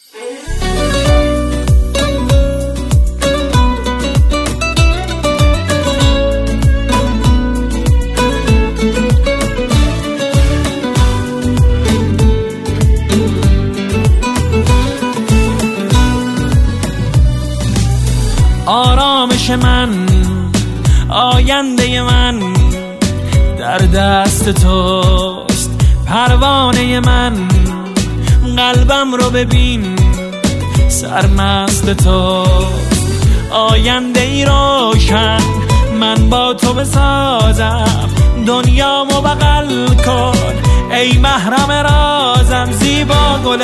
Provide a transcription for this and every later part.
آرامش من، آینده من در دست توست، پروانه من. قلبم رو ببین سرمست توست، آینده ای روشن من با تو بسازم. دنیامو بغل کن ای محرم رازم، زیبا گل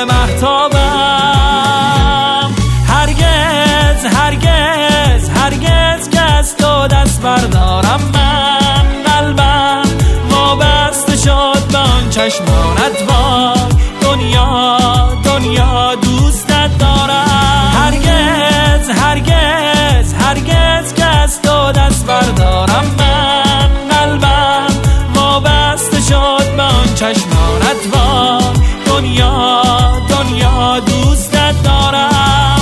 مهتابم. هرگز هرگز هرگز که از تو دست بردارم من، قلبم وابسته شد به آن چشمانت وای. دنیا دنیا دوستت دارم. هرگز هرگز هرگز که از تو دست بردارم من، قلبم وابسته شد به آن چشمانت وای. دنیا دنیا دوستت دارم.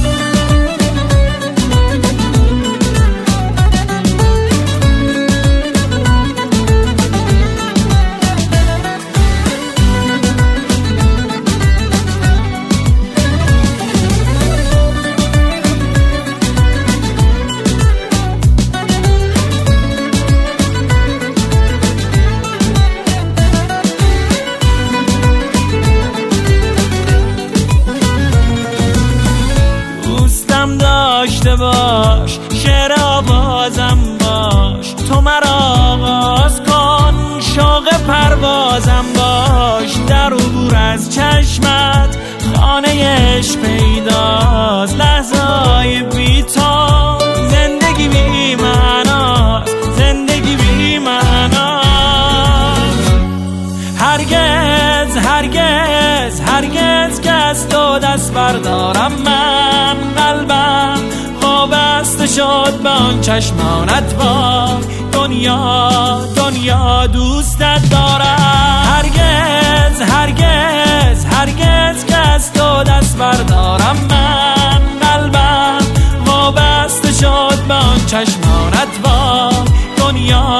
داشته باش شعر آوازم باش، تو مرا آغاز کن شوق پروازم باش. در عبور از چشمت خانه عشق پیداست، لحظه‌های بی تو زندگی بی معناست، زندگی بی معناست. هرگز هرگز هرگز که از تو دست بردارم من، قلبم وابسته شد به آن چشمانت وای. دنیا دنیا دوستت دارم. هرگز هرگز هرگز که از تو دست بردارم من، قلبم وابسته شد به آن چشمانت وای. دنیا